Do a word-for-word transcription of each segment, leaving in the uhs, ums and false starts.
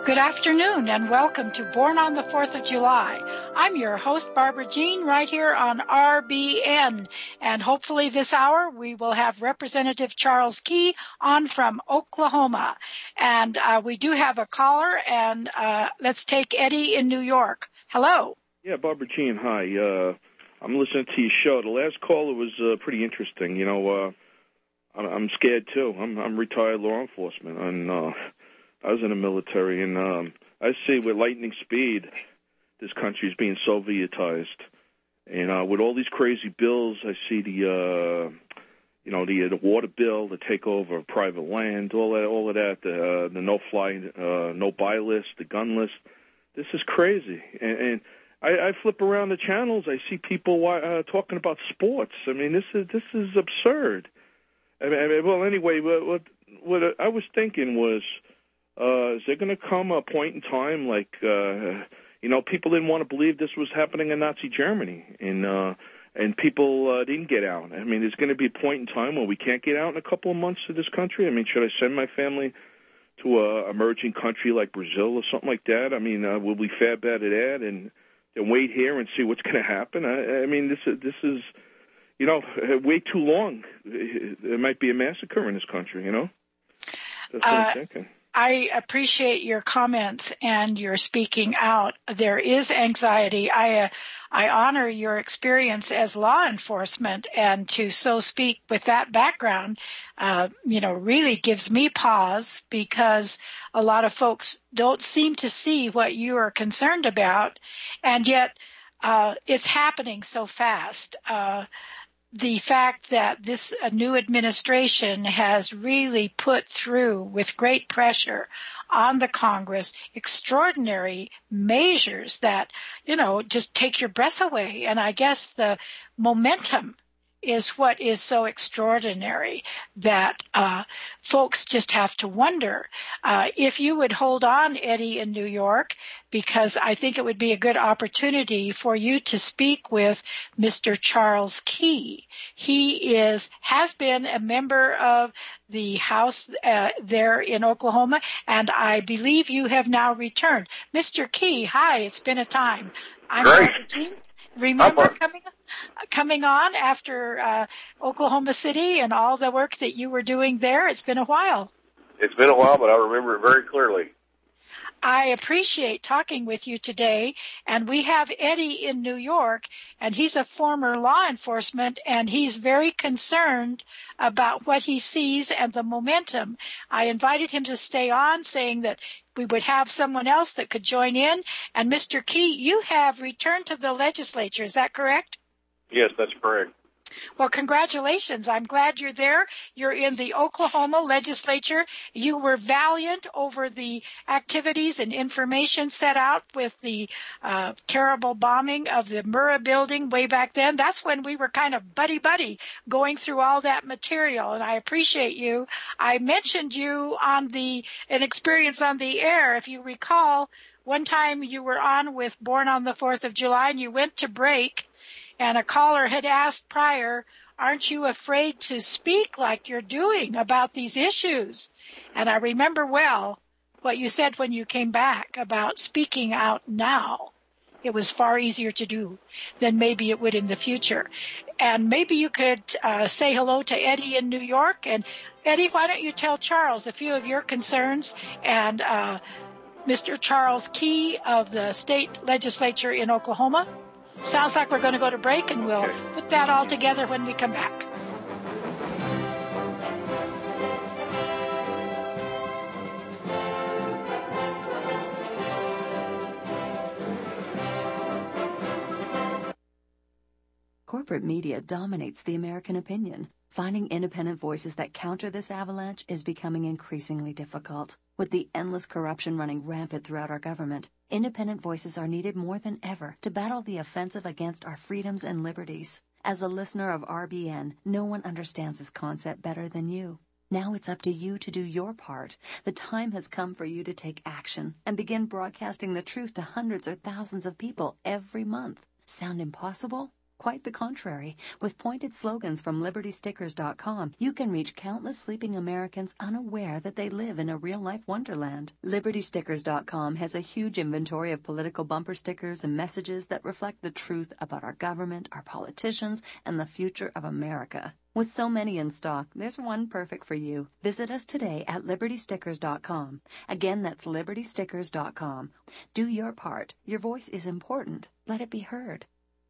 Good afternoon and welcome to Born on the fourth of July. I'm your host, Barbara Jean, right here on R B N. And hopefully this hour we will have Representative Charles Key on from Oklahoma. And uh, we do have a caller, and uh, let's take Eddie in New York. Hello. Yeah, Barbara Jean, hi. Uh, I'm listening to your show. The last caller was uh, pretty interesting. You know, uh, I'm, I'm scared, too. I'm, I'm retired law enforcement, and uh, I was in the military, and um, I see with lightning speed this country is being Sovietized. And uh, with all these crazy bills, I see the, uh, you know, the the water bill, the takeover of private land, all that, all of that, the, uh, the no-fly, uh, no-buy list, the gun list. This is crazy. And, and I, I flip around the channels, I see people uh, talking about sports. I mean, this is this is absurd. I mean, I mean well, anyway, what, what what I was thinking was, Uh, is there going to come a point in time like, uh, you know, people didn't want to believe this was happening in Nazi Germany, and uh, and people uh, didn't get out. I mean, there's going to be a point in time where we can't get out in a couple of months to this country. I mean, should I send my family to a emerging country like Brazil or something like that? I mean, uh, will we fare better there and, and wait here and see what's going to happen? I, I mean, this is, this is, you know, way too long. There might be a massacre in this country, you know? That's what uh, I'm thinking. I appreciate your comments and your speaking out. There is anxiety. I uh, I honor your experience as law enforcement, and to so speak with that background, uh, you know, really gives me pause, because a lot of folks don't seem to see what you are concerned about, and yet uh, it's happening so fast. Uh, The fact that this uh, new administration has really put through, with great pressure on the Congress, extraordinary measures that, you know, just take your breath away. And I guess the momentum is what is so extraordinary that uh, folks just have to wonder. Uh, if you would hold on, Eddie, in New York, because I think it would be a good opportunity for you to speak with Mister Charles Key. He is has been a member of the House uh, there in Oklahoma, and I believe you have now returned. Mister Key, hi, it's been a time. I'm Great. Barbara Jean. Remember coming coming on after uh, Oklahoma City and all the work that you were doing there? It's been a while. It's been a while, but I remember it very clearly. I appreciate talking with you today, and we have Eddie in New York, and he's a former law enforcement, and he's very concerned about what he sees and the momentum. I invited him to stay on, saying that we would have someone else that could join in. And Mister Key, you have returned to the legislature, is that correct? Yes, that's correct. Well, congratulations. I'm glad you're there. You're in the Oklahoma legislature. You were valiant over the activities and information set out with the uh, terrible bombing of the Murrah building way back then. That's when we were kind of buddy-buddy going through all that material, and I appreciate you. I mentioned you on the an experience on the air. If you recall, one time you were on with Born on the fourth of July, and you went to break, and a caller had asked prior, aren't you afraid to speak like you're doing about these issues? And I remember well what you said when you came back about speaking out now. It was far easier to do than maybe it would in the future. And maybe you could uh, say hello to Eddie in New York. And Eddie, why don't you tell Charles a few of your concerns, and uh, Mister Charles Key of the state legislature in Oklahoma? Sounds like we're going to go to break, and we'll Okay. put that all together when we come back. Corporate media dominates the American opinion. Finding independent voices that counter this avalanche is becoming increasingly difficult. With the endless corruption running rampant throughout our government, independent voices are needed more than ever to battle the offensive against our freedoms and liberties. As a listener of R B N, no one understands this concept better than you. Now it's up to you to do your part. The time has come for you to take action and begin broadcasting the truth to hundreds or thousands of people every month. Sound impossible? Quite the contrary. With pointed slogans from Liberty Stickers dot com, you can reach countless sleeping Americans unaware that they live in a real-life wonderland. Liberty Stickers dot com has a huge inventory of political bumper stickers and messages that reflect the truth about our government, our politicians, and the future of America. With so many in stock, there's one perfect for you. Visit us today at Liberty Stickers dot com. Again, that's Liberty Stickers dot com. Do your part. Your voice is important. Let it be heard.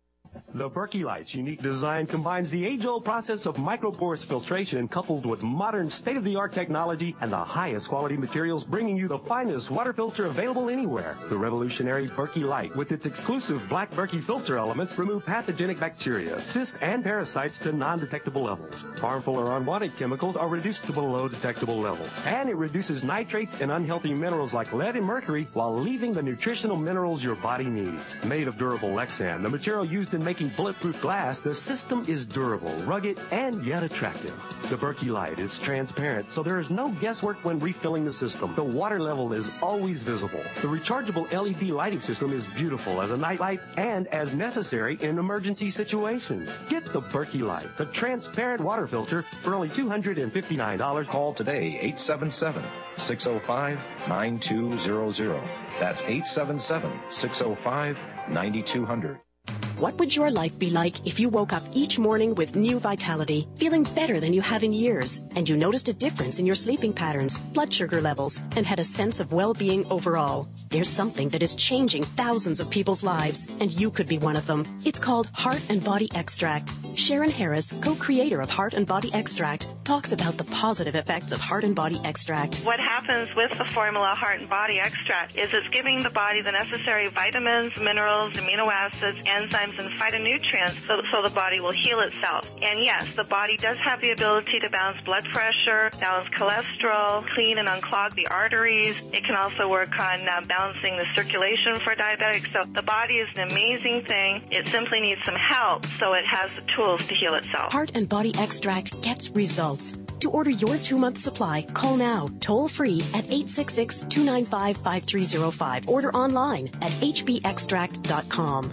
The Berkey Light's unique design combines the age-old process of microporous filtration coupled with modern state-of-the-art technology and the highest quality materials, bringing you the finest water filter available anywhere. The revolutionary Berkey Light, with its exclusive black Berkey filter elements, remove pathogenic bacteria, cysts, and parasites to non-detectable levels. Harmful or unwanted chemicals are reduced to below detectable levels. And it reduces nitrates and unhealthy minerals like lead and mercury while leaving the nutritional minerals your body needs. Made of durable Lexan, the material used in making bulletproof glass, the system is durable, rugged, and yet attractive. The Berkey Light is transparent, so there is no guesswork when refilling the system. The water level is always visible. The rechargeable L E D lighting system is beautiful as a nightlight and as necessary in emergency situations. Get the Berkey Light, the transparent water filter, for only two hundred fifty-nine dollars. Call today, eight seven seven, six oh five, nine two zero zero. That's eight seven seven, six oh five, nine two zero zero. What would your life be like if you woke up each morning with new vitality, feeling better than you have in years, and you noticed a difference in your sleeping patterns, blood sugar levels, and had a sense of well-being overall? There's something that is changing thousands of people's lives, and you could be one of them. It's called Heart and Body Extract. Sharon Harris, co-creator of Heart and Body Extract, talks about the positive effects of Heart and Body Extract. What happens with the formula Heart and Body Extract is it's giving the body the necessary vitamins, minerals, amino acids, enzymes, and phytonutrients so, so the body will heal itself. And yes, the body does have the ability to balance blood pressure, balance cholesterol, clean and unclog the arteries. It can also work on uh, balancing the circulation for diabetics. So the body is an amazing thing. It simply needs some help so it has the tools to heal itself. Heart and Body Extract gets results. To order your two-month supply, call now, toll-free at eight six six, two nine five, five three zero five. Order online at h b extract dot com.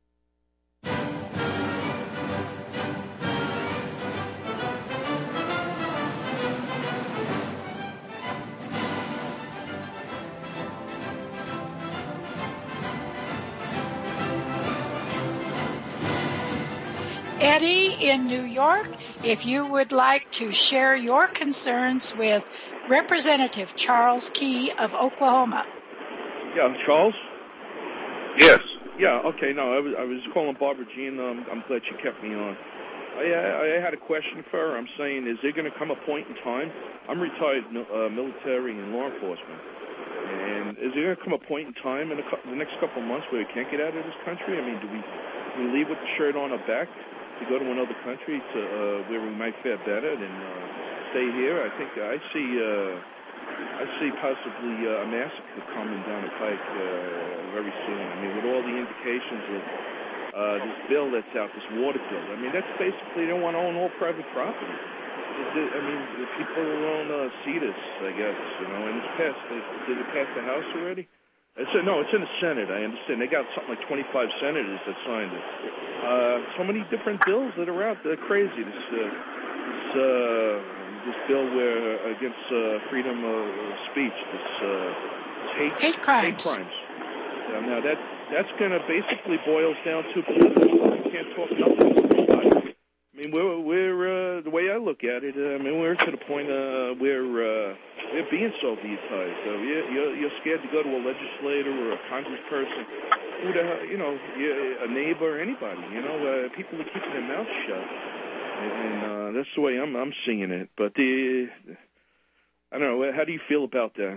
Eddie in New York, if you would like to share your concerns with Representative Charles Key of Oklahoma. Yeah, Charles? Yes. Yeah, okay, no, I was I was calling Barbara Jean. Um, I'm glad she kept me on. I, I, I had a question for her. I'm saying, is there going to come a point in time? I'm retired uh, military and law enforcement. And is there going to come a point in time in a, the next couple of months where we can't get out of this country? I mean, do we, do we leave with the shirt on our back to go to another country to uh, where we might fare better than uh, stay here? I think I see uh, I see possibly uh, a massacre coming down the pike uh, very soon. I mean, with all the indications of uh, this bill that's out, this water bill. I mean, that's basically they don't want to own all private property. I mean, the people don't uh, see this, I guess, you know, and it's passed. Did it pass the House already? It's a, no, it's in the Senate, I understand. They got something like twenty-five senators that signed it. Uh, so many different bills that are out. They're crazy. This, uh, this, uh, this bill where against uh, freedom of speech, this, uh, this hate, hate crimes. Hate crimes. Uh, now, that, that's going to basically boils down to politics. You can't talk nothing about it. I mean, we're, we're uh, the way I look at it, uh, I mean, we're to the point uh, where uh, we're being Sovietized. So you're, you're, you're scared to go to a legislator or a congressperson, who the hell, you know, a neighbor or anybody. You know, uh, people are keeping their mouths shut, and, and uh, that's the way I'm, I'm seeing it. But the, I don't know. How do you feel about that?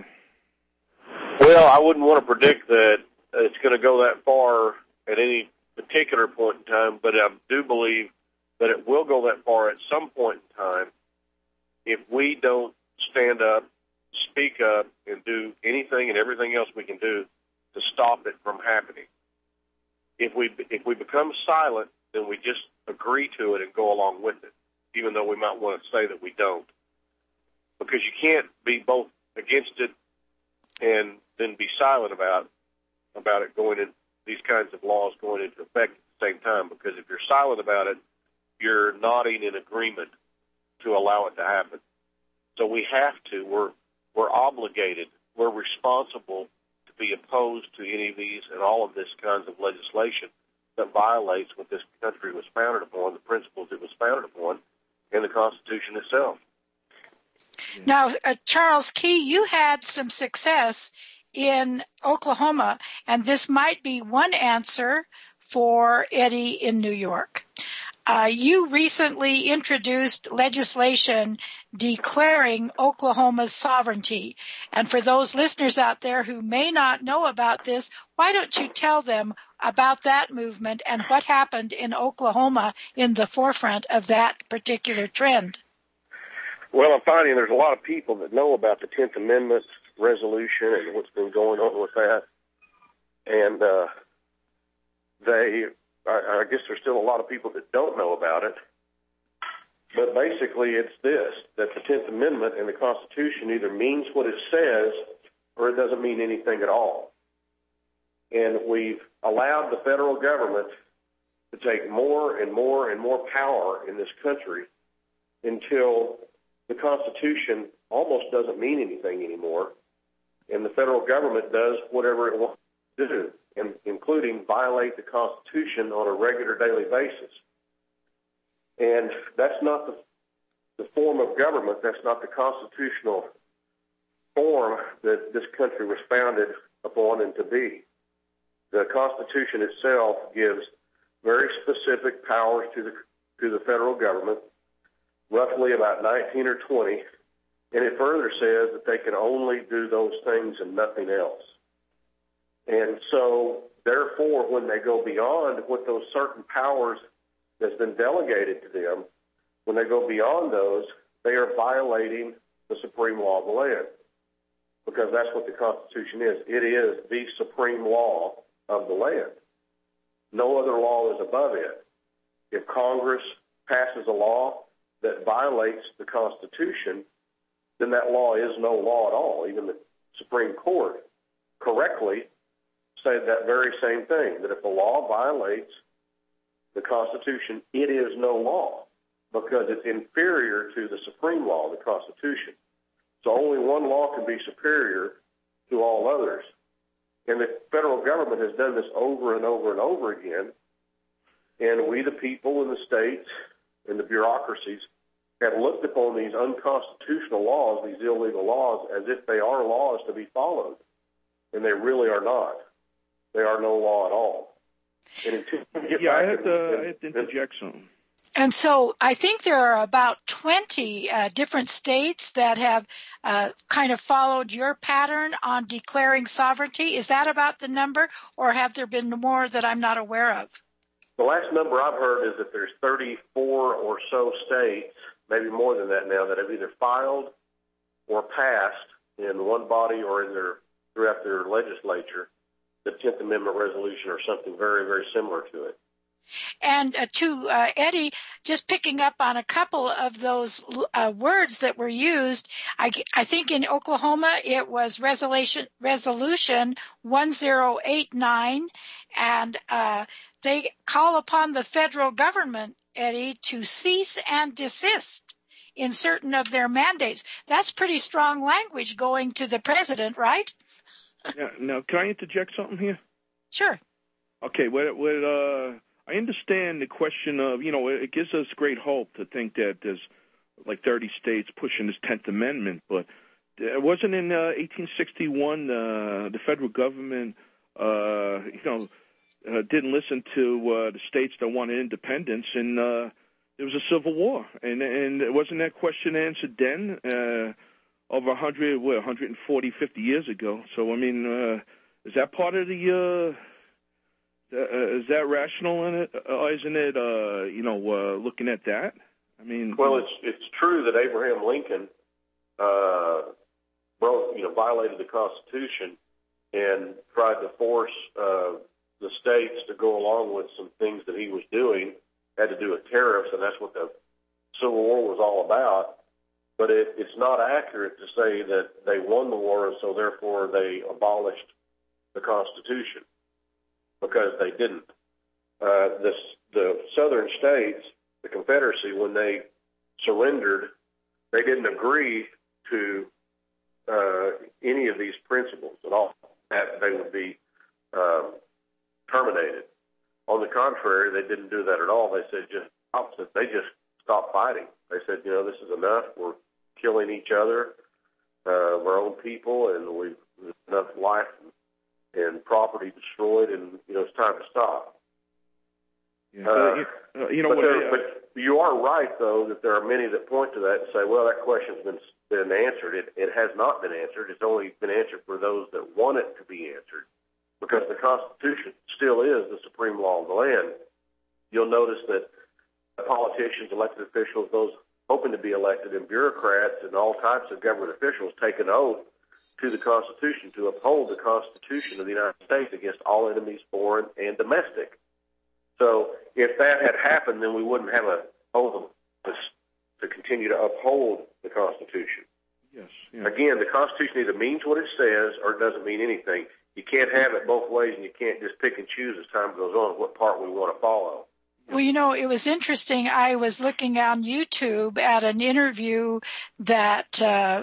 Well, I wouldn't want to predict that it's going to go that far at any particular point in time, but I do believe that it will go that far at some point in time if we don't stand up, speak up, and do anything and everything else we can do to stop it from happening. If we if we become silent, then we just agree to it and go along with it, even though we might want to say that we don't. Because you can't be both against it and then be silent about about it going in, these kinds of laws going into effect at the the same time, because if you're silent about it, you're nodding in agreement to allow it to happen. So we have to, we're, we're obligated, we're responsible to be opposed to any of these and all of this kinds of legislation that violates what this country was founded upon, the principles it was founded upon, and the Constitution itself. Now, uh, Charles Key, you had some success in Oklahoma, and this might be one answer for Eddie in New York. Uh, you recently introduced legislation declaring Oklahoma's sovereignty. And for those listeners out there who may not know about this, why don't you tell them about that movement and what happened in Oklahoma in the forefront of that particular trend? Well, I'm finding there's a lot of people that know about the tenth Amendment resolution and what's been going on with that. And uh, they... I guess there's still a lot of people that don't know about it. But basically it's this, that the tenth Amendment and the Constitution either means what it says or it doesn't mean anything at all. And we've allowed the federal government to take more and more and more power in this country until the Constitution almost doesn't mean anything anymore, and the federal government does whatever it wants to do, and including violate the Constitution on a regular daily basis. And that's not the, the form of government, that's not the constitutional form that this country was founded upon and to be. The Constitution itself gives very specific powers to the to the federal government, roughly about nineteen or twenty, and it further says that they can only do those things and nothing else. And so, therefore, when they go beyond what those certain powers that's been delegated to them, when they go beyond those, they are violating the supreme law of the land, because that's what the Constitution is. It is the supreme law of the land. No other law is above it. If Congress passes a law that violates the Constitution, then that law is no law at all. Even the Supreme Court correctly said that very same thing, that if a law violates the Constitution, it is no law, because it's inferior to the supreme law, the Constitution. So only one law can be superior to all others. And the federal government has done this over and over and over again, and we, the people in the states and the bureaucracies, have looked upon these unconstitutional laws, these illegal laws, as if they are laws to be followed, and they really are not. They are no law at all. And until we get yeah, back I have, and, to, and, I have to interject something. And so I think there are about twenty uh, different states that have uh, kind of followed your pattern on declaring sovereignty. Is that about the number, or have there been more that I'm not aware of? The last number I've heard is that there's thirty-four or so states, maybe more than that now, that have either filed or passed in one body or in their throughout their legislature the tenth Amendment resolution or something very, very similar to it. And uh, to uh, Eddie, just picking up on a couple of those uh, words that were used, I, I think in Oklahoma it was resolution resolution one zero eight nine, and uh, they call upon the federal government, Eddie, to cease and desist in certain of their mandates. That's pretty strong language going to the president, right? Yeah, now, can I interject something here? Sure. Okay, what, what, uh, I understand the question of, you know, it gives us great hope to think that there's like thirty states pushing this tenth Amendment, but it wasn't in uh, eighteen sixty-one uh, the federal government, uh, you know, uh, didn't listen to uh, the states that wanted independence, and uh, there was a civil war, and and wasn't that question answered then, uh, over one hundred, what, one hundred forty, fifty years ago? So, I mean, uh, is that part of the... Uh, Uh, is that rational in it? Uh, isn't it, uh, you know, uh, looking at that? I mean, well, it's it's true that Abraham Lincoln, uh, broke, you know, violated the Constitution and tried to force uh, the states to go along with some things that he was doing, had to do with tariffs, and that's what the Civil War was all about. But it, it's not accurate to say that they won the war, and so therefore they abolished the Constitution, because they didn't. uh, the, the southern states, the Confederacy, when they surrendered, they didn't agree to uh, any of these principles at all, that they would be uh, terminated. On the contrary, they didn't do that at all. They said just opposite. They just stopped fighting. They said, you know, this is enough. We're killing each other, uh, our own people, and we've enough life and, and property destroyed, and, you know, it's time to stop. Yeah. Uh, uh, you know but, what? there, I, but you are right, though, that there are many that point to that and say, well, that question's been been answered. It, it has not been answered. It's only been answered for those that want it to be answered, because the Constitution still is the supreme law of the land. You'll notice that politicians, elected officials, those hoping to be elected, and bureaucrats and all types of government officials take an oath to the Constitution to uphold the Constitution of the United States against all enemies, foreign and domestic. So if that had happened, then we wouldn't have an oath to, to continue to uphold the Constitution. Yes. Yeah. Again, the Constitution either means what it says or it doesn't mean anything. You can't have it both ways, and you can't just pick and choose as time goes on what part we want to follow. Well, you know, it was interesting. I was looking on YouTube at an interview that uh,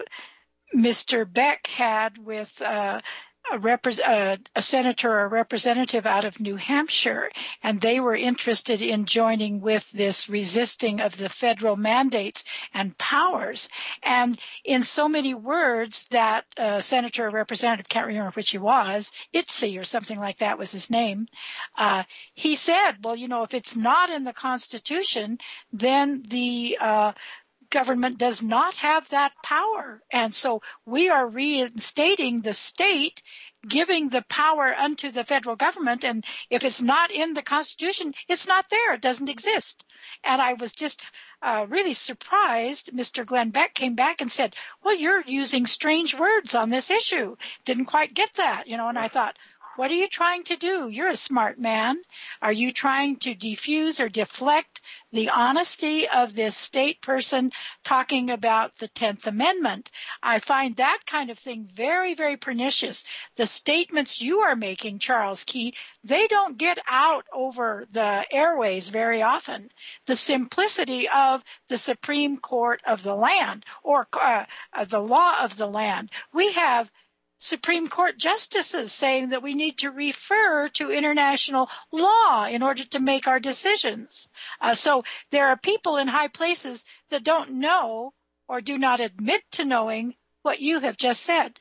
Mister Beck had with uh, a, repre- uh, a senator or a representative out of New Hampshire, and they were interested in joining with this resisting of the federal mandates and powers. And in so many words, that uh, senator or representative, can't remember which he was, Itzy or something like that was his name, uh, he said, well, you know, if it's not in the Constitution, then the uh government does not have that power. And so we are reinstating the state, giving the power unto the federal government. And if it's not in the Constitution, it's not there. It doesn't exist. And I was just uh, really surprised. Mister Glenn Beck came back and said, well, you're using strange words on this issue. Didn't quite get that, you know, and I thought, what are you trying to do? You're a smart man. Are you trying to defuse or deflect the honesty of this state person talking about the tenth Amendment? I find that kind of thing very, very pernicious. The statements you are making, Charles Key, they don't get out over the airways very often. The simplicity of the Supreme Court of the land, or uh, the law of the land. We have Supreme Court justices saying that we need to refer to international law in order to make our decisions. Uh, so there are people in high places that don't know or do not admit to knowing what you have just said.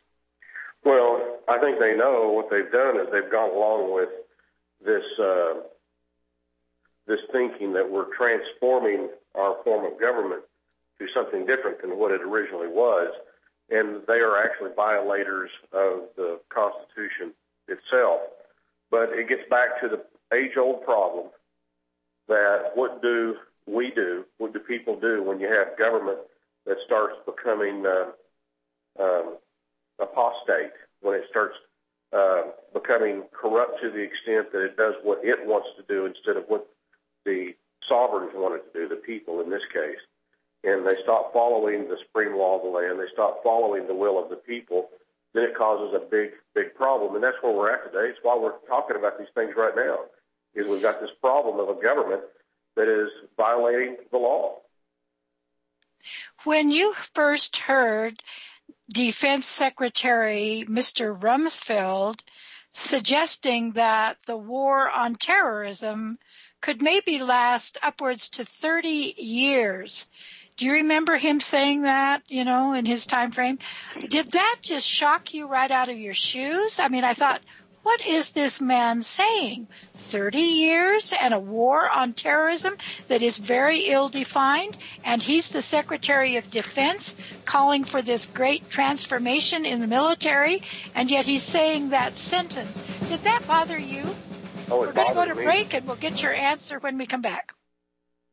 Well, I think they know. What they've done is they've gone along with this uh, this thinking that we're transforming our form of government to something different than what it originally was. And they are actually violators of the Constitution itself. But it gets back to the age-old problem that what do we do, what do people do when you have government that starts becoming uh, um, apostate, when it starts uh, becoming corrupt to the extent that it does what it wants to do instead of what the sovereigns want it to do, the people in this case. And they stop following the supreme law of the land, they stop following the will of the people, then it causes a big, big problem. And that's where we're at today. It's why we're talking about these things right now, is we've got this problem of a government that is violating the law. When you first heard Defense Secretary Mister Rumsfeld suggesting that the war on terrorism could maybe last upwards to thirty years, do you remember him saying that, you know, in his time frame? Did that just shock you right out of your shoes? I mean, I thought, what is this man saying? thirty years and a war on terrorism that is very ill-defined, and he's the Secretary of Defense calling for this great transformation in the military, and yet he's saying that sentence. Did that bother you? Oh, We're going to go to me. break, and we'll get your answer when we come back.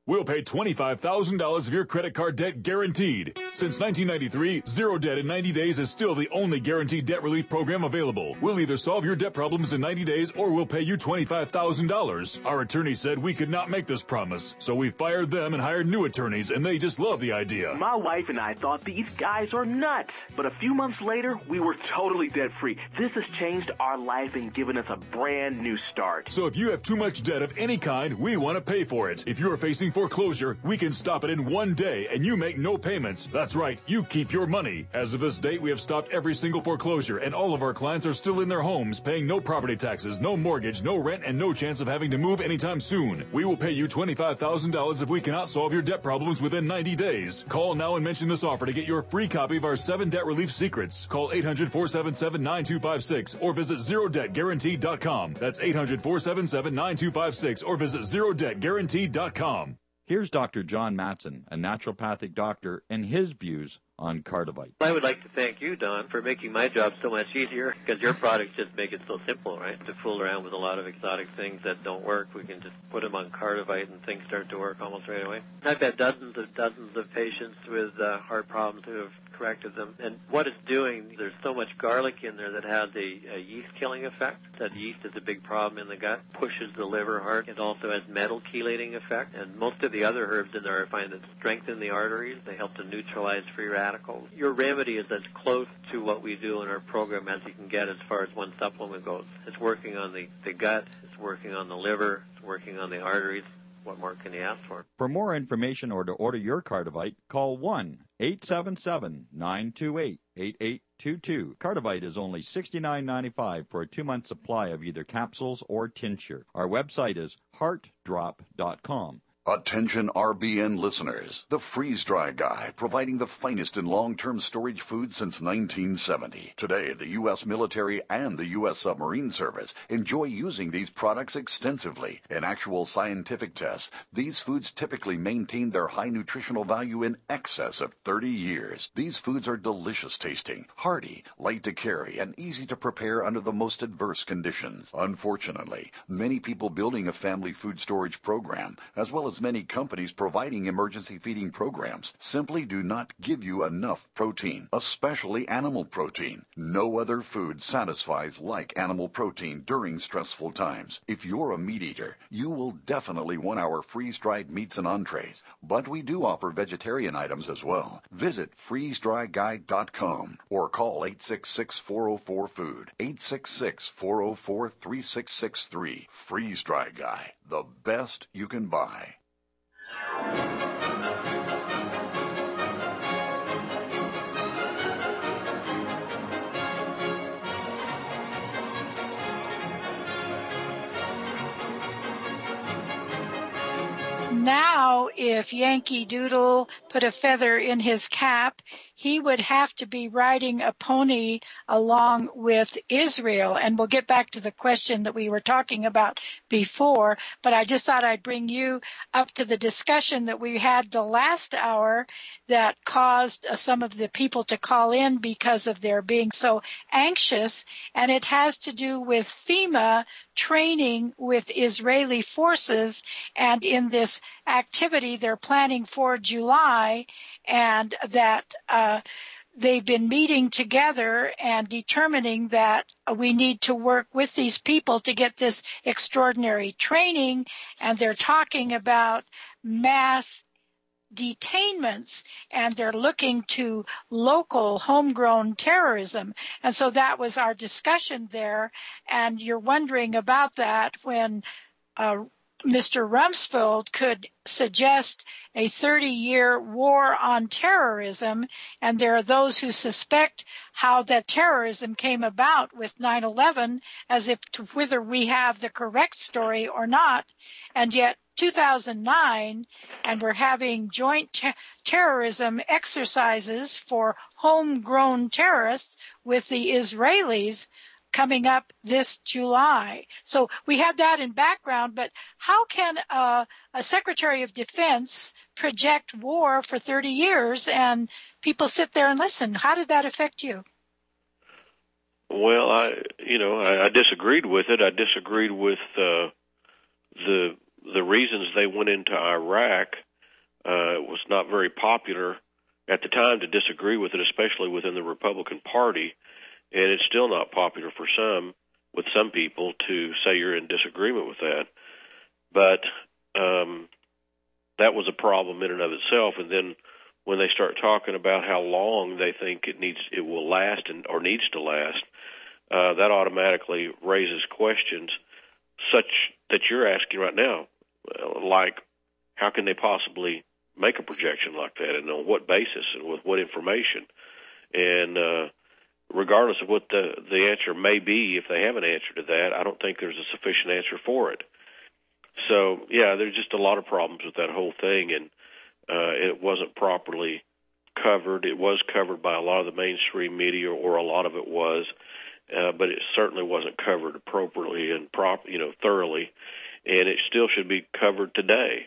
We'll pay twenty-five thousand dollars of your credit card debt guaranteed. Since nineteen ninety-three, Zero Debt in ninety days is still the only guaranteed debt relief program available. We'll either solve your debt problems in ninety days or we'll pay you twenty-five thousand dollars. Our attorney said we could not make this promise, so we fired them and hired new attorneys, and they just love the idea. My wife and I thought these guys are nuts, but a few months later, we were totally debt-free. This has changed our life and given us a brand new start. So if you have too much debt of any kind, we want to pay for it. If you're facing foreclosure, we can stop it in one day, and you make no payments. That's right, you keep your money. As of this date, we have stopped every single foreclosure, and all of our clients are still in their homes, paying no property taxes, no mortgage, no rent, and no chance of having to move anytime soon. We will pay you twenty-five thousand dollars if we cannot solve your debt problems within ninety days. Call now and mention this offer to get your free copy of our seven debt relief secrets. Call eight hundred, four seven seven, nine two five six or visit zero debt guaranteed dot com. That's eight hundred, four seven seven, nine two five six or visit zero debt guaranteed dot com. Here's Doctor John Matson, a naturopathic doctor, and his views on Cardivite. I would like to thank you, Don, for making my job so much easier, because your products just make it so simple, right? To fool around with a lot of exotic things that don't work, we can just put them on Cardivite and things start to work almost right away. I've had dozens of dozens of patients with uh, heart problems who have corrected them, and what it's doing, there's so much garlic in there that has a, a yeast-killing effect. That yeast is a big problem in the gut, pushes the liver hard. It also has metal-chelating effect, and most of the other herbs in there I find that strengthen the arteries. They help to neutralize free radicals. Your remedy is as close to what we do in our program as you can get as far as one supplement goes. It's working on the, the gut, it's working on the liver, it's working on the arteries. What more can you ask for? For more information or to order your Cardivite, call one eight seven seven, nine two eight, eight eight two two. Cardivite is only sixty-nine ninety-five for a two-month supply of either capsules or tincture. Our website is heart drop dot com. Attention R B N listeners. The Freeze Dry Guy, providing the finest in long-term storage food since nineteen seventy. Today, the U S military and the U S submarine service enjoy using these products extensively. In actual scientific tests, these foods typically maintain their high nutritional value in excess of thirty years. These foods are delicious tasting, hearty, light to carry, and easy to prepare under the most adverse conditions. Unfortunately, many people building a family food storage program, as well as many companies providing emergency feeding programs, simply do not give you enough protein, especially animal protein. No other food satisfies like animal protein during stressful times. If you're a meat eater, you will definitely want our freeze-dried meats and entrees, but we do offer vegetarian items as well. Visit freeze dry guide dot com or call eight six six, four oh four, food, eight six six, four oh four, three six six three. Freeze Dry Guy, the best you can buy. Now, if Yankee Doodle put a feather in his cap, he would have to be riding a pony along with Israel. And we'll get back to the question that we were talking about before, but I just thought I'd bring you up to the discussion that we had the last hour that caused some of the people to call in because of their being so anxious, and it has to do with FEMA training with Israeli forces, and in this activity they're planning for July, and that uh, they've been meeting together and determining that we need to work with these people to get this extraordinary training, and they're talking about mass detainments, and they're looking to local homegrown terrorism. And so that was our discussion there, and you're wondering about that when uh, Mister Rumsfeld could suggest a thirty-year war on terrorism, and there are those who suspect how that terrorism came about with nine eleven, as if to whether we have the correct story or not, and yet two thousand nine, and we're having joint te- terrorism exercises for homegrown terrorists with the Israelis coming up this July. So we had that in background, but how can uh, a Secretary of Defense project war for thirty years and people sit there and listen? How did that affect you? Well, I, you know, I, I disagreed with it. I disagreed with uh, the the reasons they went into Iraq uh, was not very popular at the time to disagree with it, especially within the Republican Party, and it's still not popular for some, with some people, to say you're in disagreement with that. But um, that was a problem in and of itself, and then when they start talking about how long they think it needs, it will last and or needs to last, uh, that automatically raises questions such that you're asking right now, like how can they possibly make a projection like that, and on what basis and with what information? And uh, regardless of what the, the answer may be, if they have an answer to that, I don't think there's a sufficient answer for it. So, yeah, there's just a lot of problems with that whole thing, and uh, it wasn't properly covered. It was covered by a lot of the mainstream media, or a lot of it was, uh, but it certainly wasn't covered appropriately and prop, you know, thoroughly, and it still should be covered today.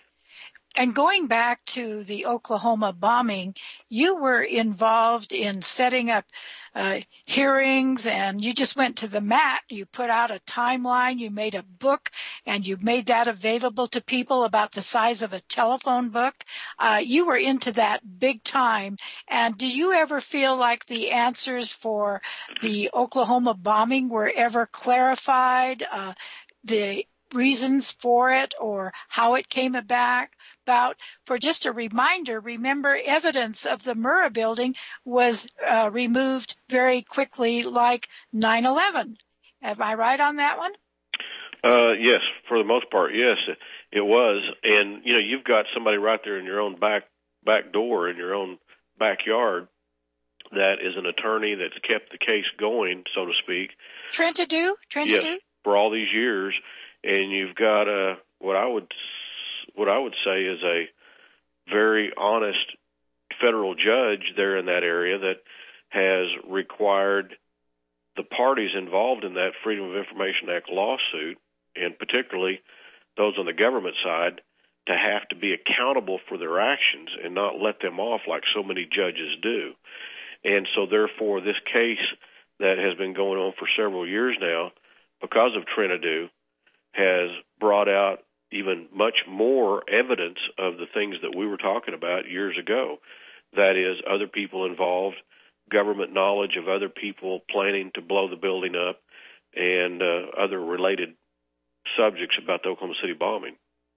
And going back to the Oklahoma bombing, you were involved in setting up uh, hearings, and you just went to the mat. You put out a timeline. You made a book, and you made that available to people about the size of a telephone book. Uh, you were into that big time. And do you ever feel like the answers for the Oklahoma bombing were ever clarified? Uh, the reasons for it or how it came about. For just a reminder, remember, evidence of the Murrah building was uh, removed very quickly, like nine eleven. Am I right on that one? Uh, yes, for the most part, yes, it was. And, you know, you've got somebody right there in your own back back door, in your own backyard, that is an attorney that's kept the case going, so to speak. Trent Adu? Trent Yes, Adu? for all these years. And you've got a, what I would what I would say is a very honest federal judge there in that area that has required the parties involved in that Freedom of Information Act lawsuit, and particularly those on the government side, to have to be accountable for their actions and not let them off like so many judges do. And so therefore this case that has been going on for several years now, because of Trent Adu, has brought out even much more evidence of the things that we were talking about years ago. That is, other people involved, government knowledge of other people planning to blow the building up, and uh, other related subjects about the Oklahoma City bombing.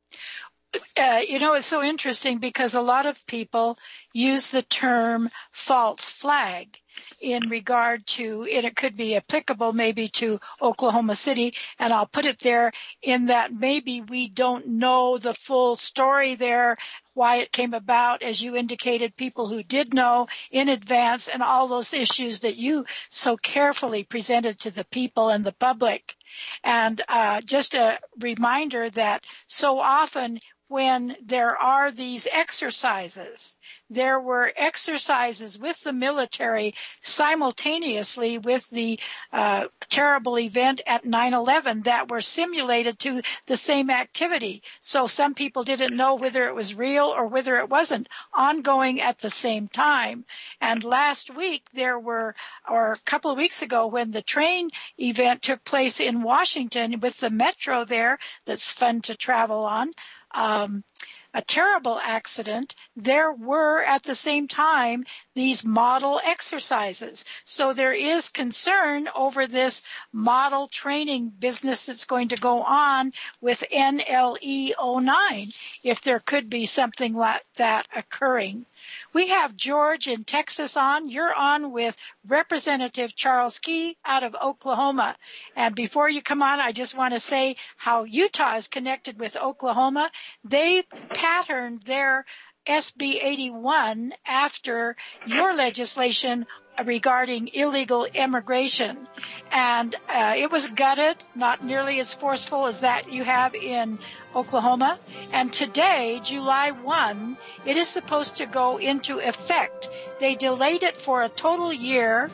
Uh, you know, it's so interesting because a lot of people use the term false flag in regard to, and it could be applicable maybe to Oklahoma City, and I'll put it there in that maybe we don't know the full story there, why it came about, as you indicated, people who did know in advance, and all those issues that you so carefully presented to the people and the public. And uh, just a reminder that so often when there are these exercises, there were exercises with the military simultaneously with the uh, terrible event at nine eleven that were simulated to the same activity. So some people didn't know whether it was real or whether it wasn't, ongoing at the same time. And last week there were, or a couple of weeks ago, when the train event took place in Washington with the metro there, that's fun to travel on, Um, a terrible accident, there were at the same time these model exercises. So there is concern over this model training business that's going to go on with N L E oh nine, if there could be something like that occurring. We have George in Texas on. You're on with Representative Charles Key out of Oklahoma. And before you come on, I just want to say how Utah is connected with Oklahoma. They patterned their S B eighty-one after your legislation regarding illegal immigration. And uh, it was gutted, not nearly as forceful as that you have in Oklahoma. And today, July first, it is supposed to go into effect. They delayed it for a total year,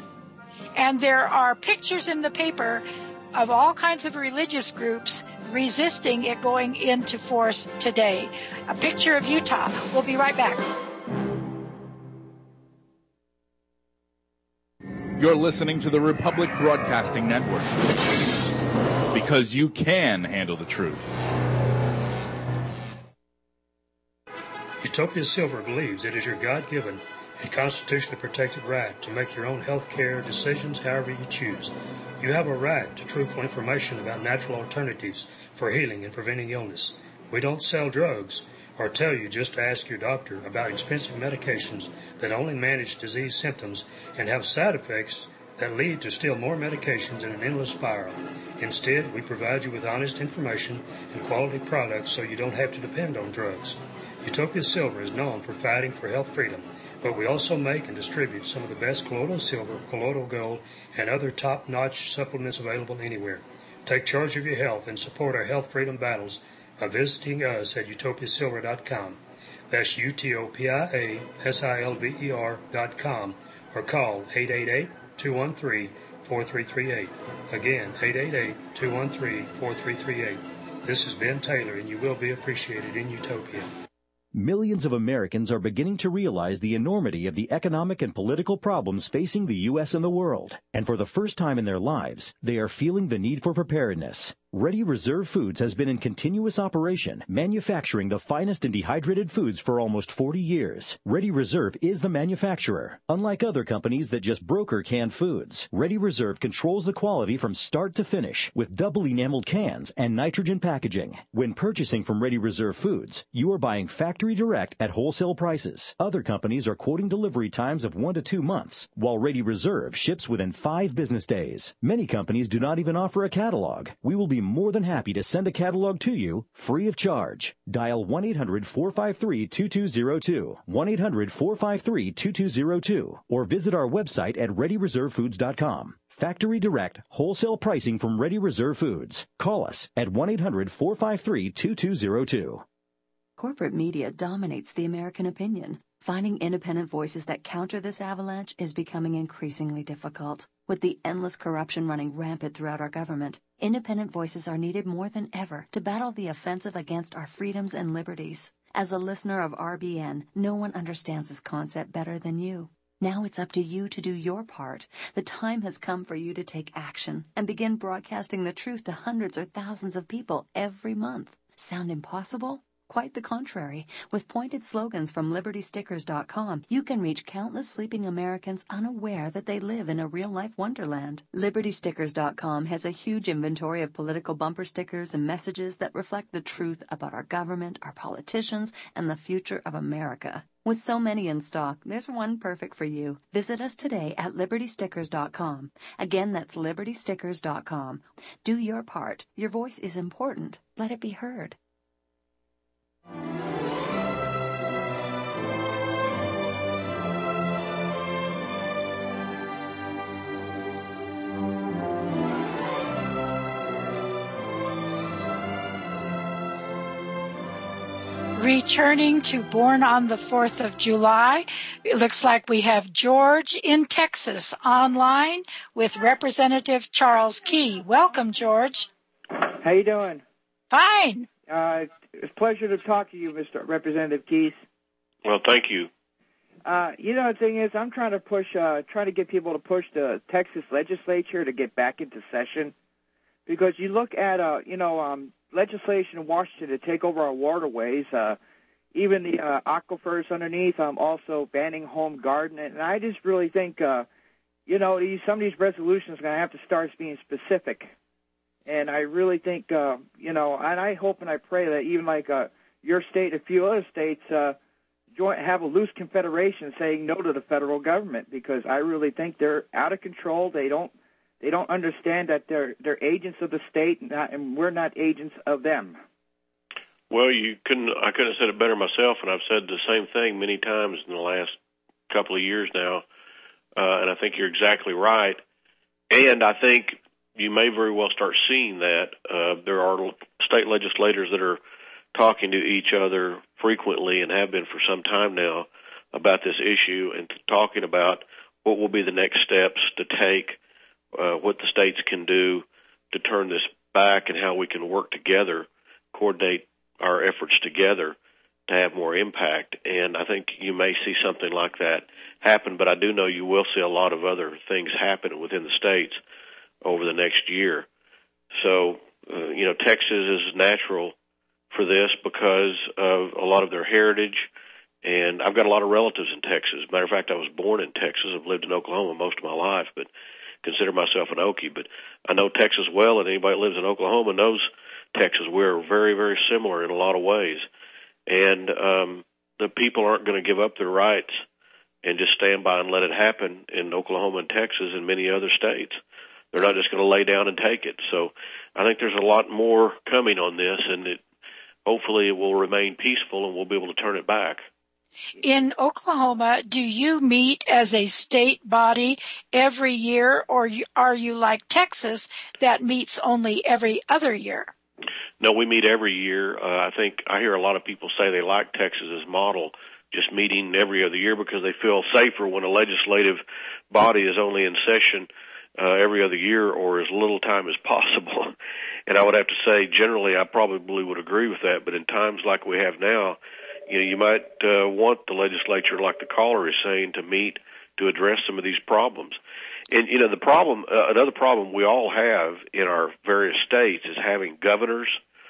and there are pictures in the paper of all kinds of religious groups resisting it going into force today. A picture of Utah. We'll be right back. You're listening to the Republic Broadcasting Network, because you can handle the truth. Utopia Silver believes it is your God-given and constitutionally protected right to make your own health care decisions however you choose. You have a right to truthful information about natural alternatives for healing and preventing illness. We don't sell drugs or tell you just to ask your doctor about expensive medications that only manage disease symptoms and have side effects that lead to still more medications in an endless spiral. Instead, we provide you with honest information and quality products so you don't have to depend on drugs. Utopia Silver is known for fighting for health freedom, but we also make and distribute some of the best colloidal silver, colloidal gold, and other top-notch supplements available anywhere. Take charge of your health and support our health freedom battles by visiting us at utopia silver dot com. That's U T O P I A S I L V E R dot com, or call eight eight eight, two one three, four three three eight. Again, eight eight eight, two one three, four three three eight. This is Ben Taylor, and you will be appreciated in Utopia. Millions of Americans are beginning to realize the enormity of the economic and political problems facing the U S and the world. And for the first time in their lives, they are feeling the need for preparedness. Ready Reserve Foods has been in continuous operation, manufacturing the finest in dehydrated foods for almost forty years. Ready Reserve is the manufacturer. Unlike other companies that just broker canned foods, Ready Reserve controls the quality from start to finish with double enameled cans and nitrogen packaging. When purchasing from Ready Reserve Foods, you are buying factory direct at wholesale prices. Other companies are quoting delivery times of one to two months, while Ready Reserve ships within five business days. Many companies do not even offer a catalog. We will be more than happy to send a catalog to you free of charge. Dial one eight hundred, four five three, two two zero two, one eight hundred, four five three, two two zero two, or visit our website at ready reserve foods dot com. Factory direct, wholesale pricing from Ready Reserve Foods. Call us at one eight hundred, four five three, two two zero two. Corporate media dominates the American opinion. Finding independent voices that counter this avalanche is becoming increasingly difficult. With the endless corruption running rampant throughout our government, independent voices are needed more than ever to battle the offensive against our freedoms and liberties. As a listener of R B N, no one understands this concept better than you. Now it's up to you to do your part. The time has come for you to take action and begin broadcasting the truth to hundreds or thousands of people every month. Sound impossible? Quite the contrary. With pointed slogans from liberty stickers dot com, you can reach countless sleeping Americans unaware that they live in a real-life wonderland. liberty stickers dot com has a huge inventory of political bumper stickers and messages that reflect the truth about our government, our politicians, and the future of America. With so many in stock, there's one perfect for you. Visit us today at liberty stickers dot com. Again, that's liberty stickers dot com. Do your part. Your voice is important. Let it be heard. Returning to Born on the fourth of July, it looks like we have George in Texas online with Representative Charles Key. Welcome, George. How you doing? Fine. Uh, it's a pleasure to talk to you, Mister Representative Keith. Well, thank you. Uh, you know, the thing is, I'm trying to push, uh, trying to get people to push the Texas legislature to get back into session, because you look at, uh, you know, um, legislation in Washington to take over our waterways, uh, even the uh, aquifers underneath. I'm um, also banning home gardening, and I just really think, uh, you know, these, some of these resolutions are going to have to start being specific. And I really think, uh, you know, and I hope and I pray that even like uh, your state, a few other states, uh, join, have a loose confederation saying no to the federal government, because I really think they're out of control. They don't, they don't understand that they're they're agents of the state, and, not, and we're not agents of them. Well, you couldn't. I couldn't have said it better myself, and I've said the same thing many times in the last couple of years now. Uh, and I think you're exactly right. And I think you may very well start seeing that. Uh, there are state legislators that are talking to each other frequently and have been for some time now about this issue and talking about what will be the next steps to take, uh, what the states can do to turn this back, and how we can work together, coordinate our efforts together to have more impact. And I think you may see something like that happen, but I do know you will see a lot of other things happen within the states over the next year. So, uh, you know, Texas is natural for this because of a lot of their heritage And I've got a lot of relatives in Texas. Matter of fact, I was born in Texas. I've lived in Oklahoma most of my life, but consider myself an Okie. But I know Texas well, and anybody that lives in Oklahoma knows Texas. We're very, very similar in a lot of ways. And um, the people aren't going to give up their rights and just stand by and let it happen in Oklahoma and Texas and many other states. They're not just going to lay down and take it. So I think there's a lot more coming on this, and it, hopefully it will remain peaceful and we'll be able to turn it back. In Oklahoma, do you meet as a state body every year, or are you like Texas that meets only every other year? No, we meet every year. Uh, I think I hear a lot of people say they like Texas's model, just meeting every other year because they feel safer when a legislative body is only in session uh, every other year or as little time as possible. And I would have to say, generally, I probably would agree with that. But in times like we have now, you know, you might uh, want the legislature, like the caller is saying, to meet to address some of these problems. And, you know, the problem, uh, another problem we all have in our various states is having governors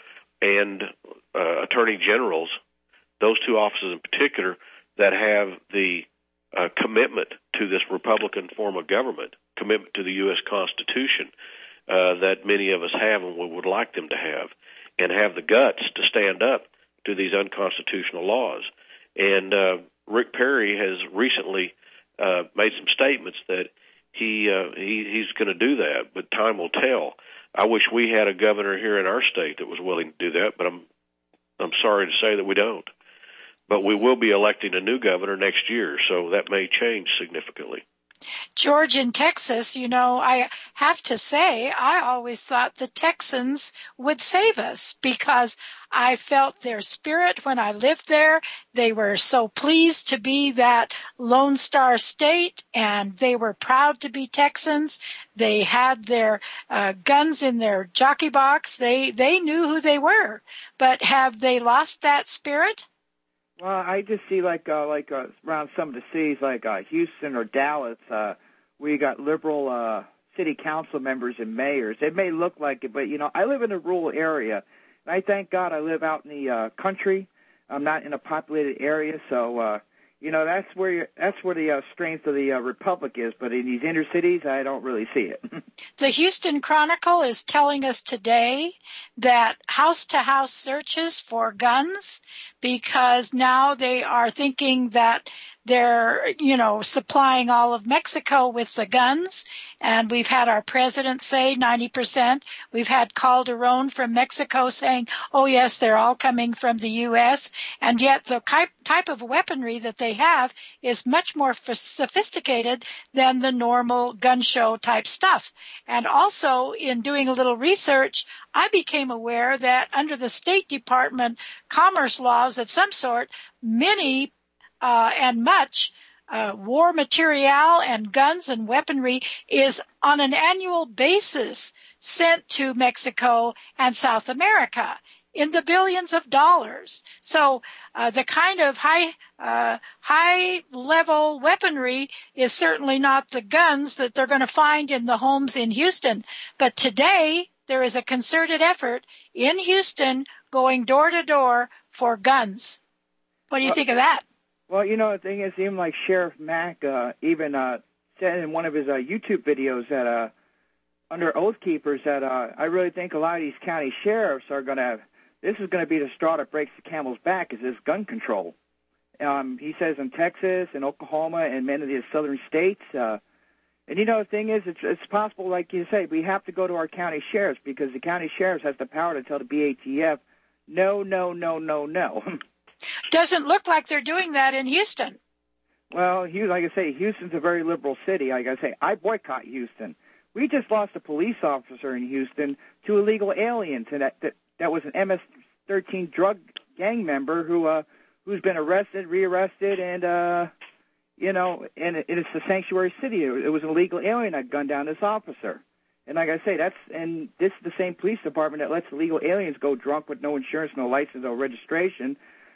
and uh, attorney generals, those two offices in particular, that have the uh, commitment to this Republican form of government, commitment to the U S Constitution uh, that many of us have and we would like them to have, and have the guts to stand up to these unconstitutional laws. And uh, Rick Perry has recently uh, made some statements that he, uh, he he's going to do that, but time will tell. I wish we had a governor here in our state that was willing to do that, but I'm I'm sorry to say that we don't. But we will be electing a new governor next year, so that may change significantly. George, in Texas, you know, I have to say, I always thought the Texans would save us because I felt their spirit when I lived there. They were so pleased to be that Lone Star state, and they were proud to be Texans. They had their uh, guns in their jockey box. They, they knew who they were. But have they lost that spirit? Well, I just see like uh, like uh, around some of the cities like uh, Houston or Dallas, uh, where you got liberal uh, city council members and mayors. It may look like it, but, you know, I live in a rural area, and I thank God I live out in the uh, country. I'm not in a populated area, so, uh, you know, that's where you're, that's where the uh, strength of the uh, republic is. But in these inner cities, I don't really see it. The Houston Chronicle is telling us today that house-to-house searches for guns, because now they are thinking that they're, you know, supplying all of Mexico with the guns. And we've had our president say ninety percent. We've had Calderon from Mexico saying, oh, yes, they're all coming from the U S. And yet the type of weaponry that they have is much more sophisticated than the normal gun show type stuff. And also, in doing a little research, I became aware that under the State Department commerce laws of some sort, many uh, and much uh, war material and guns and weaponry is on an annual basis sent to Mexico and South America in the billions of dollars. So uh, the kind of high uh, high level weaponry is certainly not the guns that they're going to find in the homes in Houston. But today there is a concerted effort in Houston going door to door for guns. What do you uh, think of that? Well, you know, the thing is, even like Sheriff Mack uh, even uh, said in one of his uh, YouTube videos that uh, under Oath Keepers that uh, I really think a lot of these county sheriffs are going to, this is going to be the straw that breaks the camel's back, is this gun control. Um, he says in Texas and Oklahoma and many of the southern states, uh, and you know, the thing is, it's, it's possible, like you say, we have to go to our county sheriffs because the county sheriffs has the power to tell the B A T F, no, no, no, no, no. Doesn't look like they're doing that in Houston. Well, like I say, Houston's a very liberal city. Like I say, I boycott Houston. We just lost a police officer in Houston to illegal aliens, and that that, that was an M S thirteen drug gang member who uh, who's been arrested, rearrested, and uh, you know, and it, it's a sanctuary city. It, it was an illegal alien that gunned down this officer. And like I say, that's and this is the same police department that lets illegal aliens go drunk with no insurance, no license, no registration,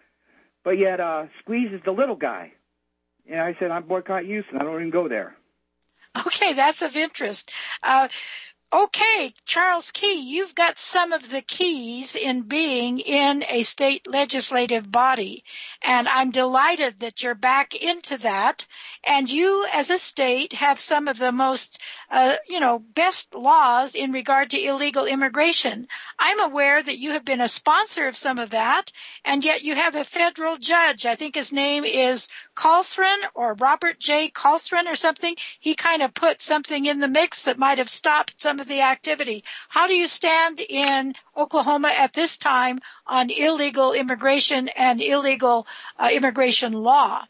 but yet uh, squeezes the little guy. And I said, I'm boycott Houston. I don't even go there. Okay, that's of interest. Uh, Okay, Charles Key, you've got some of the keys in being in a state legislative body, and I'm delighted that you're back into that. And you, as a state, have some of the most, uh, you know, best laws in regard to illegal immigration. I'm aware that you have been a sponsor of some of that, and yet you have a federal judge. I think his name is Colthran or Robert J. Colthran or something. He kind of put something in the mix that might have stopped some of the activity. How do you stand in Oklahoma at this time on illegal immigration and illegal uh, immigration law?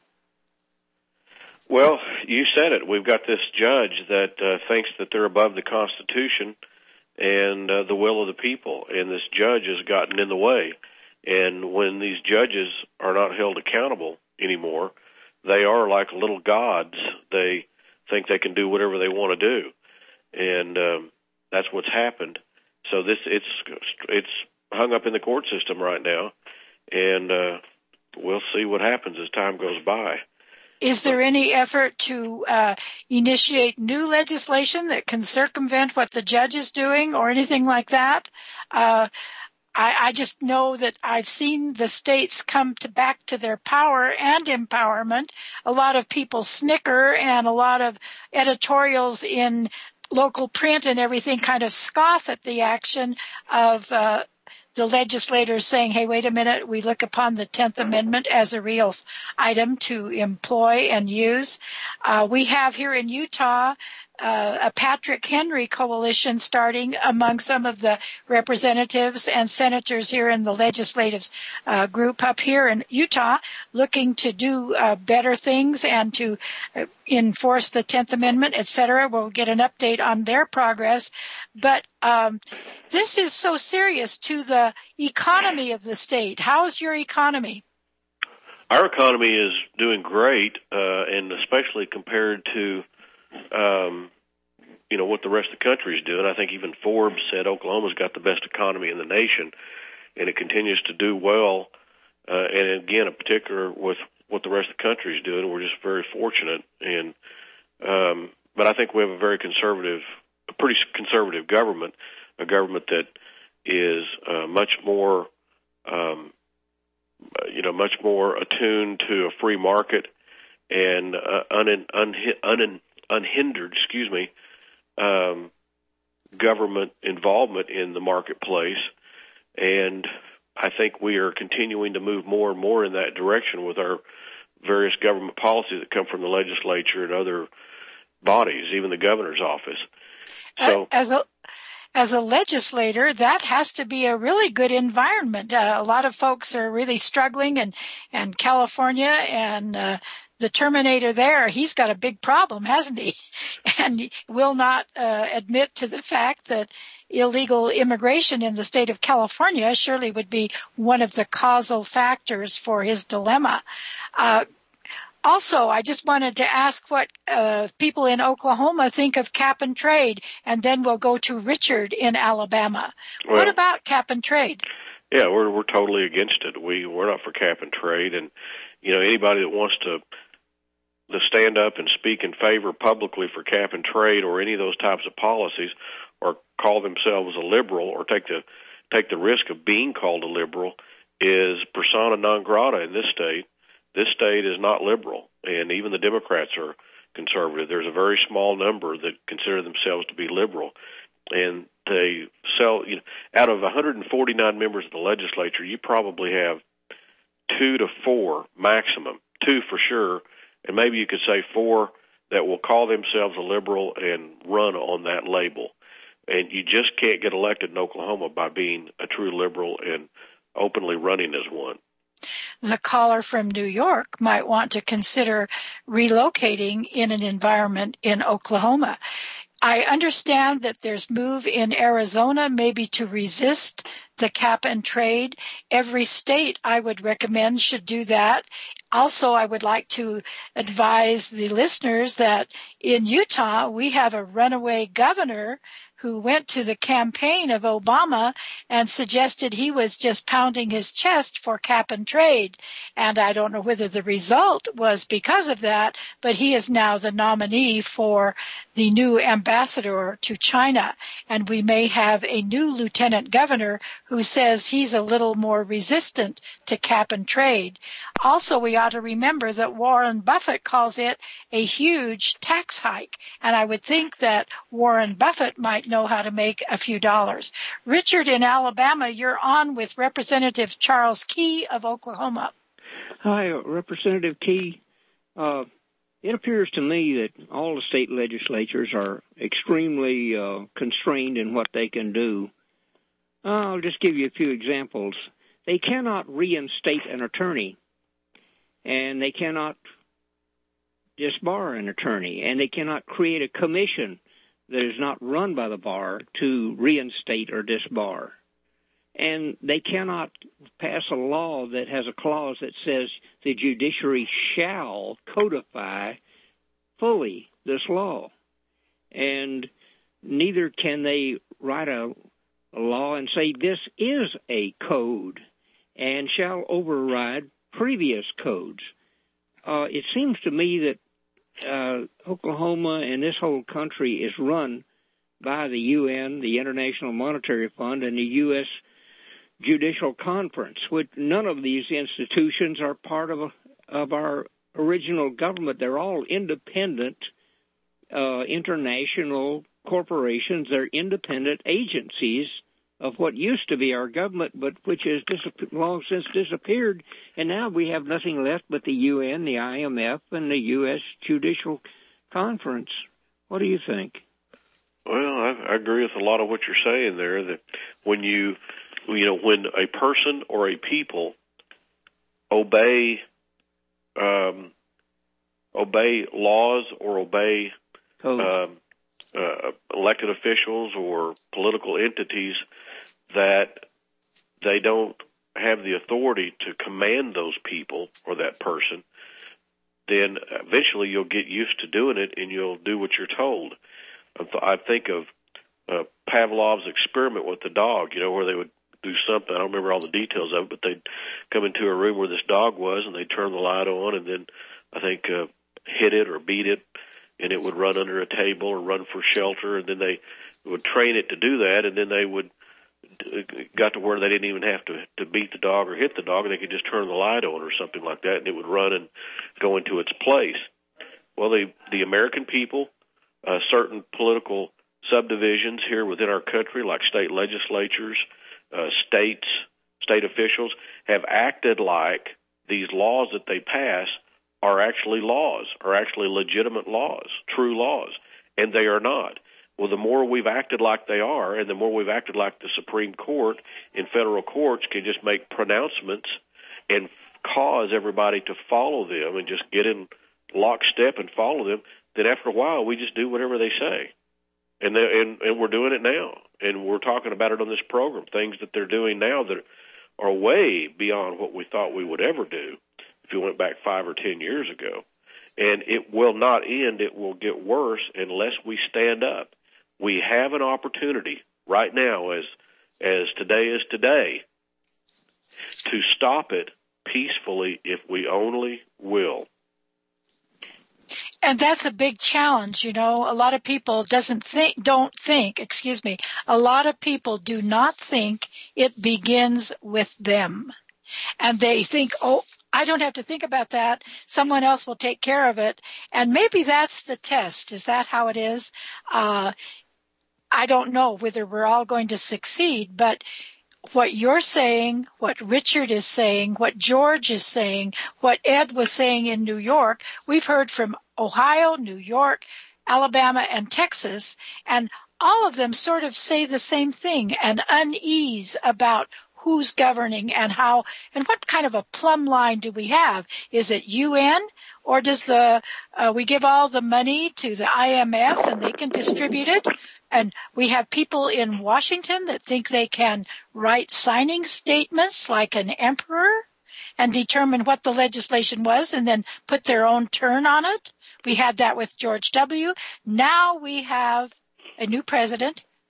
Well, you said it. We've got this judge that uh, thinks that they're above the Constitution and uh, the will of the people, and this judge has gotten in the way. And when these judges are not held accountable anymore, they are like little gods. They think they can do whatever they want to do, and um, that's what's happened. So this it's it's hung up in the court system right now, and uh, we'll see what happens as time goes by. Is there any effort to uh, initiate new legislation that can circumvent what the judge is doing or anything like that? Uh, I, I just know that I've seen the states come to back to their power and empowerment. A lot of people snicker, and a lot of editorials in local print and everything kind of scoff at the action of uh, the legislators saying, hey, wait a minute, we look upon the tenth Amendment as a real item to employ and use. Uh, we have here in Utah Uh, a Patrick Henry coalition starting among some of the representatives and senators here in the legislative uh, group up here in Utah, looking to do uh, better things and to uh, enforce the tenth Amendment, et cetera. We'll get an update on their progress. But um, this is so serious to the economy of the state. How's your economy? Our economy is doing great, uh, and especially compared to Um, you know, what the rest of the country is doing. I think even Forbes said Oklahoma's got the best economy in the nation, and it continues to do well. Uh, and again, in particular with what the rest of the country is doing, we're just very fortunate. And um, but I think we have a very conservative, a pretty conservative government, a government that is uh, much more, um, you know, much more attuned to a free market and uh, un, un, un, unhindered, excuse me, um, government involvement in the marketplace. And I think we are continuing to move more and more in that direction with our various government policies that come from the legislature and other bodies, even the governor's office. So, as a As a legislator, that has to be a really good environment. Uh, a lot of folks are really struggling, and, and California and uh, the Terminator there, he's got a big problem, hasn't he? And will not uh, admit to the fact that illegal immigration in the state of California surely would be one of the causal factors for his dilemma. Uh, Also, I just wanted to ask what uh, people in Oklahoma think of cap and trade, and then we'll go to Richard in Alabama. Well, what about cap and trade? Yeah, we're we're totally against it. We we're not for cap and trade, and you know anybody that wants to to stand up and speak in favor publicly for cap and trade or any of those types of policies, or call themselves a liberal, or take the take the risk of being called a liberal, is persona non grata in this state. This state is not liberal, and even the Democrats are conservative. There's a very small number that consider themselves to be liberal, and they sell. You know, out of one hundred forty-nine members of the legislature, you probably have two to four maximum, two for sure, and maybe you could say four that will call themselves a liberal and run on that label. And you just can't get elected in Oklahoma by being a true liberal and openly running as one. The caller from New York might want to consider relocating in an environment in Oklahoma. I understand that there's move in Arizona maybe to resist the cap and trade. Every state, I would recommend, should do that. Also, I would like to advise the listeners that in Utah, we have a runaway governor who went to the campaign of Obama and suggested he was just pounding his chest for cap and trade. And I don't know whether the result was because of that, but he is now the nominee for the new ambassador to China. And we may have a new lieutenant governor who says he's a little more resistant to cap and trade. Also, we ought to remember that Warren Buffett calls it a huge tax hike. And I would think that Warren Buffett might know how to make a few dollars. Richard in Alabama, you're on with Representative Charles Key of Oklahoma. Hi, Representative Key. Uh, it appears to me that all the state legislatures are extremely uh, constrained in what they can do. I'll just give you a few examples. They cannot reinstate an attorney, and they cannot disbar an attorney, and they cannot create a commission that is not run by the bar to reinstate or disbar. And they cannot pass a law that has a clause that says the judiciary shall codify fully this law. And neither can they write a, a law and say this is a code and shall override previous codes. Uh, it seems to me that uh, Oklahoma and this whole country is run by the U N, the International Monetary Fund, and the U S Judicial Conference, which none of these institutions are part of, a, of our original government. They're all independent uh, international corporations. They're independent agencies of what used to be our government, but which has dis- long since disappeared, and now we have nothing left but the U N, the I M F, and the U S Judicial Conference. What do you think? Well, I, I agree with a lot of what you're saying there, that when you, you know, when a person or a people obey, um, obey laws or obey um, uh, elected officials or political entities that they don't have the authority to command those people or that person, then eventually you'll get used to doing it and you'll do what you're told. I think of uh, Pavlov's experiment with the dog, you know, where they would do something. I don't remember all the details of it, but they'd come into a room where this dog was, and they'd turn the light on, and then I think uh, hit it or beat it, and it would run under a table or run for shelter, and then they would train it to do that, and then they would got to where they didn't even have to, to beat the dog or hit the dog. They could just turn the light on or something like that, and it would run and go into its place. Well, the, the American people, uh, certain political subdivisions here within our country, like state legislatures, uh, states, state officials, have acted like these laws that they pass are actually laws, are actually legitimate laws, true laws, and they are not. Well, the more we've acted like they are, and the more we've acted like the Supreme Court in federal courts can just make pronouncements and cause everybody to follow them and just get in lockstep and follow them, then after a while we just do whatever they say. And, and, and we're doing it now, and we're talking about it on this program, things that they're doing now that are way beyond what we thought we would ever do if you went back five or ten years ago. And it will not end. It will get worse unless we stand up. We have an opportunity right now, as as today is today, to stop it peacefully if we only will. And that's a big challenge, you know. A lot of people doesn't think, don't think, excuse me, a lot of people do not think it begins with them. And they think, oh, I don't have to think about that. Someone else will take care of it. And maybe that's the test. Is that how it is? Uh, I don't know whether we're all going to succeed, but what you're saying, what Richard is saying, what George is saying, what Ed was saying in New York, we've heard from Ohio, New York, Alabama, and Texas, and all of them sort of say the same thing, an unease about who's governing and how, and what kind of a plumb line do we have? Is it U N, or does the uh, we give all the money to the I M F and they can distribute it? And we have people in Washington that think they can write signing statements like an emperor and determine what the legislation was and then put their own turn on it. We had that with George W. Now we have a new president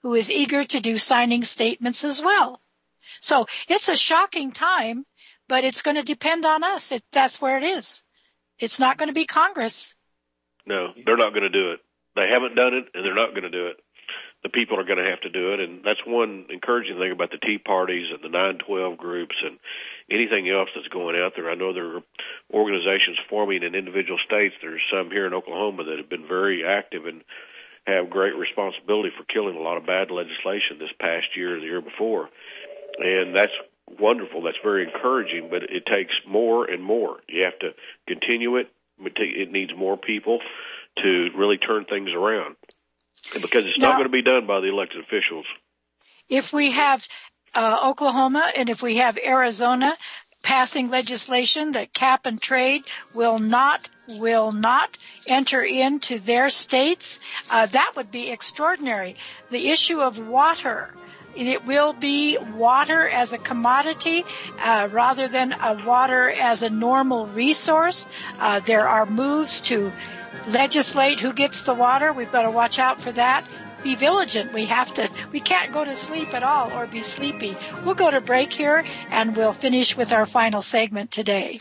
who is eager to do signing statements as well. So it's a shocking time, but it's going to depend on us. It, that's where it is. It's not going to be Congress. No, they're not going to do it. They haven't done it, and they're not going to do it. The people are going to have to do it, and that's one encouraging thing about the Tea Parties and the nine twelve groups and anything else that's going out there. I know there are organizations forming in individual states. There's some here in Oklahoma that have been very active and have great responsibility for killing a lot of bad legislation this past year and the year before. And that's wonderful. That's very encouraging, but it takes more and more. You have to continue it. It needs more people to really turn things around, because it's now, not going to be done by the elected officials. If we have uh, Oklahoma and if we have Arizona passing legislation that cap and trade will not will not enter into their states, uh, that would be extraordinary. The issue of water. It will be water as a commodity uh, rather than a water as a normal resource. Uh, there are moves to legislate who gets the water. We've got to watch out for that. Be vigilant. We have to. We can't go to sleep at all or be sleepy. We'll go to break here, and we'll finish with our final segment today.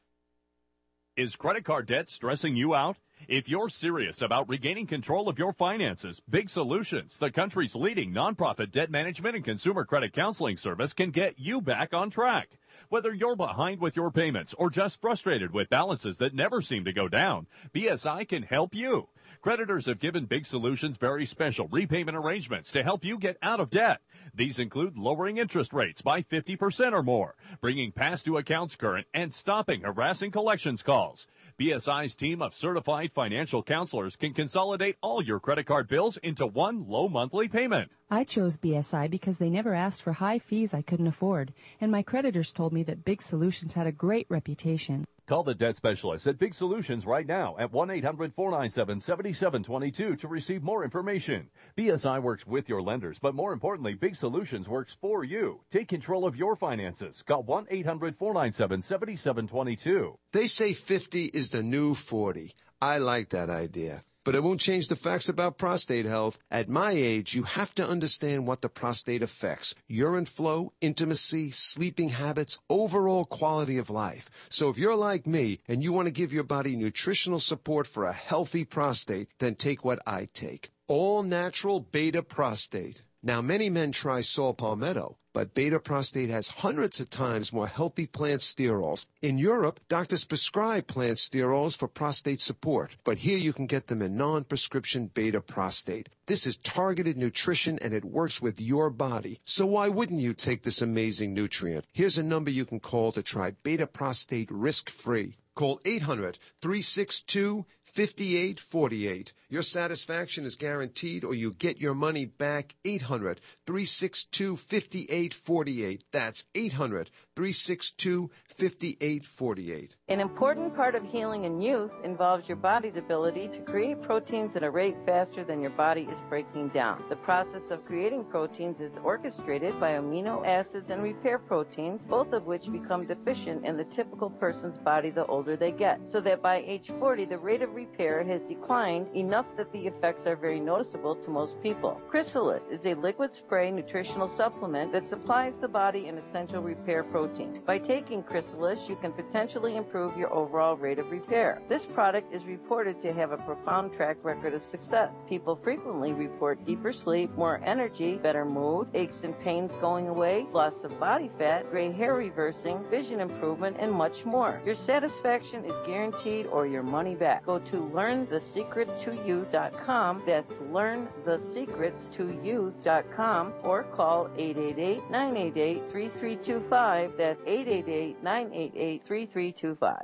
Is credit card debt stressing you out? If you're serious about regaining control of your finances, Big Solutions, the country's leading nonprofit debt management and consumer credit counseling service, can get you back on track. Whether you're behind with your payments or just frustrated with balances that never seem to go down, B S I can help you. Creditors have given Big Solutions very special repayment arrangements to help you get out of debt. These include lowering interest rates by fifty percent or more, bringing past due accounts current, and stopping harassing collections calls. B S I's team of certified financial counselors can consolidate all your credit card bills into one low monthly payment. I chose B S I because they never asked for high fees I couldn't afford, and my creditors told me that Big Solutions had a great reputation. Call the debt specialist at Big Solutions right now at one eight hundred four nine seven seven seven two two to receive more information. B S I works with your lenders, but more importantly, Big Solutions works for you. Take control of your finances. Call one eight hundred four nine seven seven seven two two. They say fifty is the new forty. I like that idea. But it won't change the facts about prostate health. At my age, you have to understand what the prostate affects. Urine flow, intimacy, sleeping habits, overall quality of life. So if you're like me and you want to give your body nutritional support for a healthy prostate, then take what I take. All natural beta prostate. Now, many men try saw palmetto, but beta prostate has hundreds of times more healthy plant sterols. In Europe, doctors prescribe plant sterols for prostate support, but here you can get them in non-prescription beta prostate. This is targeted nutrition, and it works with your body. So why wouldn't you take this amazing nutrient? Here's a number you can call to try beta prostate risk-free. Call eight hundred three six two five eight four eight. Your satisfaction is guaranteed, or you get your money back. eight hundred three six two five eight four eight. That's eight hundred three six two five eight four eight. An important part of healing in youth involves your body's ability to create proteins at a rate faster than your body is breaking down. The process of creating proteins is orchestrated by amino acids and repair proteins, both of which become deficient in the typical person's body the older they get, so that by age forty, the rate of repair has declined enough that the effects are very noticeable to most people. Chrysalis is a liquid spray nutritional supplement that supplies the body an essential repair protein. By taking Chrysalis, you can potentially improve your overall rate of repair. This product is reported to have a profound track record of success. People frequently report deeper sleep, more energy, better mood, aches and pains going away, loss of body fat, gray hair reversing, vision improvement, and much more. Your satisfaction is guaranteed or your money back. Go to learn the secrets to youth dot com. That's learn the secrets to youth dot com, or call eight eight eight, nine eight eight, three three two five. That's eight eight eight, nine eight eight, three three two five.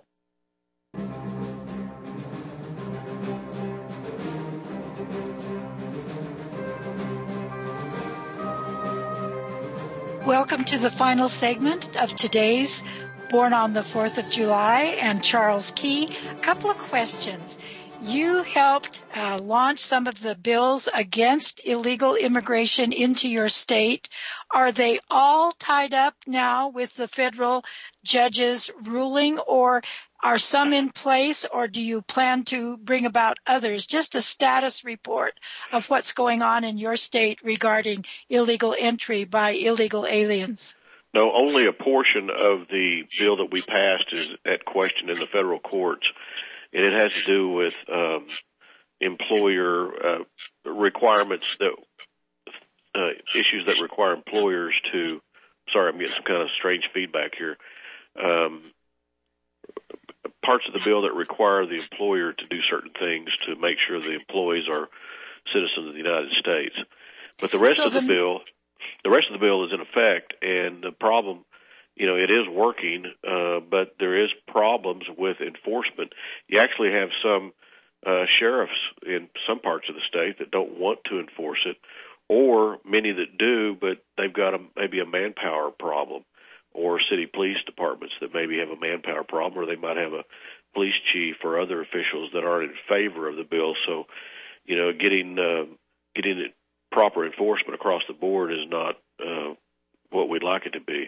Welcome to the final segment of today's Born on the fourth of July, and Charles Key. A couple of questions. You helped uh, launch some of the bills against illegal immigration into your state. Are they all tied up now with the federal judge's ruling, or Are some in place, or do you plan to bring about others? Just a status report of what's going on in your state regarding illegal entry by illegal aliens. No, only a portion of the bill that we passed is at question in the federal courts, and it has to do with um, employer uh, requirements that uh, issues that require employers to. Sorry, I'm getting some kind of strange feedback here. Um, parts of the bill that require the employer to do certain things to make sure the employees are citizens of the United States. But the rest so of the, the bill, the rest of the bill is in effect, and the problem, you know, it is working, uh, but there is problems with enforcement. You actually have some uh, sheriffs in some parts of the state that don't want to enforce it, or many that do, but they've got a, maybe a manpower problem, or city police departments that maybe have a manpower problem, or they might have a police chief or other officials that aren't in favor of the bill. So, you know, getting uh, getting it proper enforcement across the board is not uh, what we'd like it to be.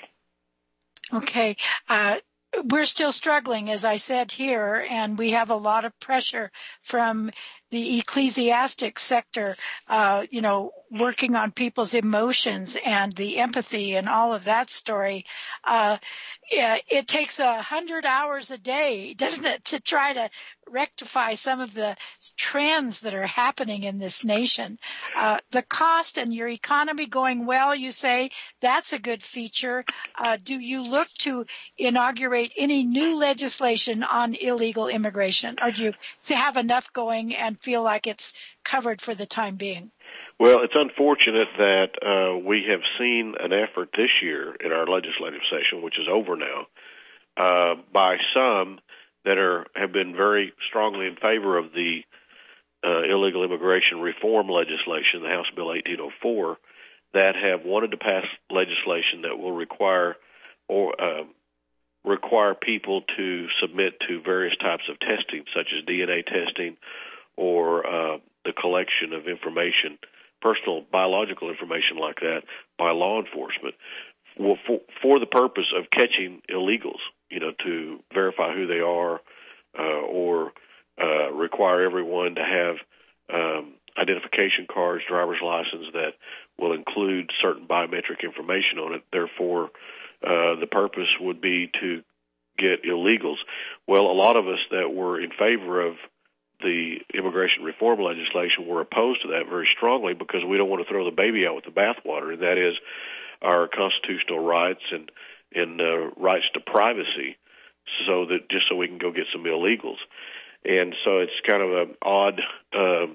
Okay. Uh, we're still struggling, as I said here, and we have a lot of pressure from the ecclesiastic sector, uh, you know, working on people's emotions and the empathy and all of that story. Uh, it takes a hundred hours a day, doesn't it, to try to rectify some of the trends that are happening in this nation. Uh, the cost and your economy going well, you say, that's a good feature. Uh, do you look to inaugurate any new legislation on illegal immigration, or do you have enough going and feel like it's covered for the time being? Well, it's unfortunate that uh, we have seen an effort this year in our legislative session, which is over now, uh, by some that are have been very strongly in favor of the uh, illegal immigration reform legislation, the House Bill eighteen oh four, that have wanted to pass legislation that will require or uh, require people to submit to various types of testing, such as D N A testing or uh, the collection of information, personal biological information like that, by law enforcement, well, for, for the purpose of catching illegals, you know, to verify who they are, uh, or uh, require everyone to have um, identification cards, driver's license that will include certain biometric information on it. Therefore, uh, the purpose would be to get illegals. Well, a lot of us that were in favor of the immigration reform legislation were opposed to that very strongly because we don't want to throw the baby out with the bathwater, and that is our constitutional rights and and uh, rights to privacy, so that just so we can go get some illegals. And so it's kind of an odd, uh,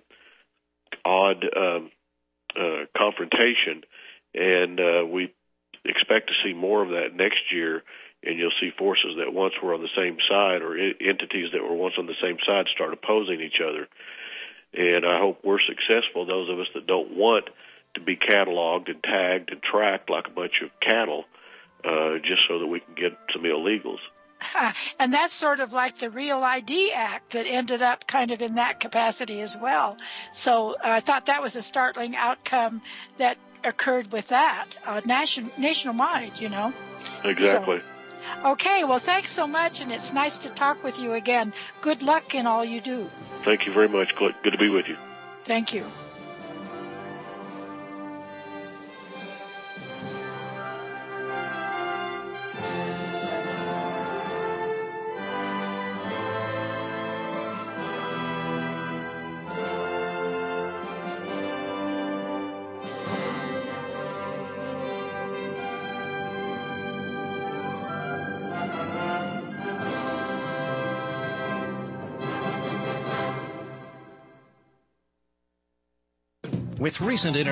odd um, uh, confrontation, and uh, we expect to see more of that next year. And you'll see forces that once were on the same side, or I- entities that were once on the same side, start opposing each other. And I hope we're successful, those of us that don't want to be cataloged and tagged and tracked like a bunch of cattle, uh, just so that we can get some illegals. Uh, and that's sort of like the Real I D Act that ended up kind of in that capacity as well. So uh, I thought that was a startling outcome that occurred with that, uh, nation, nationwide, you know. Exactly. So, okay, well, thanks so much, and it's nice to talk with you again. Good luck in all you do. Thank you very much, Clint. Good to be with you. Thank you. With recent